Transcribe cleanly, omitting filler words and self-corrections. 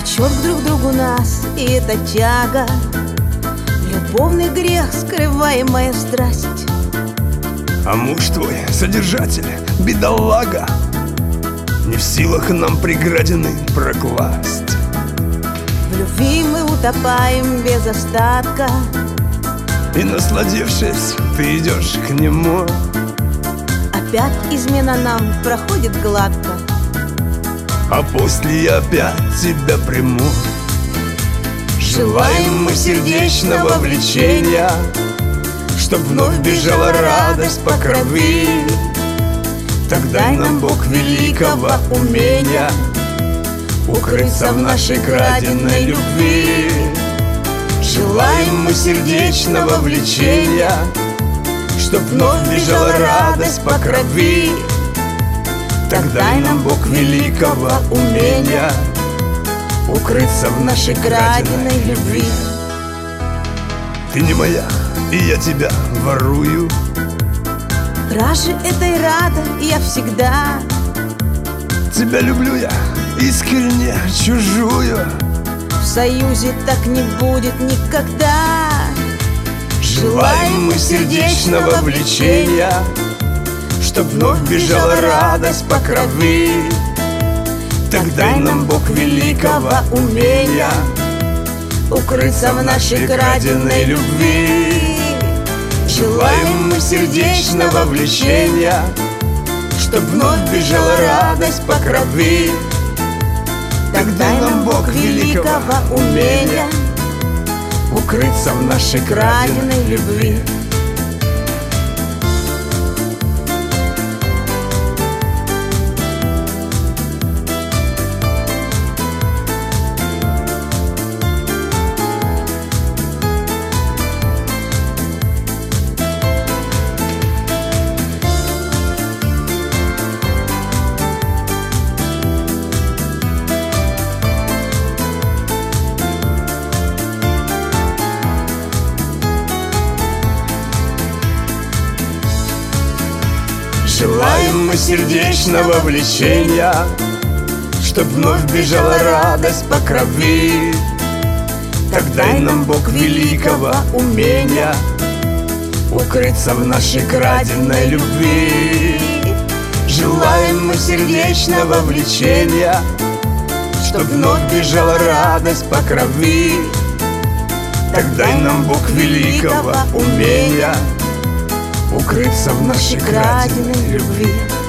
влечет друг к другу нас, и это тяга, любовный грех, скрываемая страсть. А муж твой, содержатель, бедолага, не в силах нам преградины прокласть. В любви мы утопаем без остатка, и, насладившись, ты идешь к нему. опять измена нам проходит гладко, А после я опять тебя приму. Желаем мы сердечного влечения, чтоб вновь бежала радость по крови. Тогда нам Бог великого умения укрыться в нашей краденой любви. Желаем мы сердечного влечения, чтоб вновь бежала радость по крови. Тогда нам Бог великого умения укрыться в нашей краденой любви. Ты не моя, и я тебя ворую. Краже этой рада я всегда. Тебя люблю я искренне, чужую. В союзе так не будет никогда. Желаем мы сердечного влечения, чтоб вновь бежала радость по крови. Тогда нам Бог великого умения укрыться в нашей краденой любви. Желаем мы сердечного влечения, чтоб вновь бежала радость по крови. Тогда нам Бог великого умения укрыться в нашей краденой любви. Желаем мы сердечного влечения, чтоб вновь бежала радость по крови. Тогда нам Бог великого умения укрыться в нашей краденой любви. Желаем мы сердечного влечения, чтоб вновь бежала радость по крови. Тогда нам Бог великого умения укрыться в нашей краденой любви.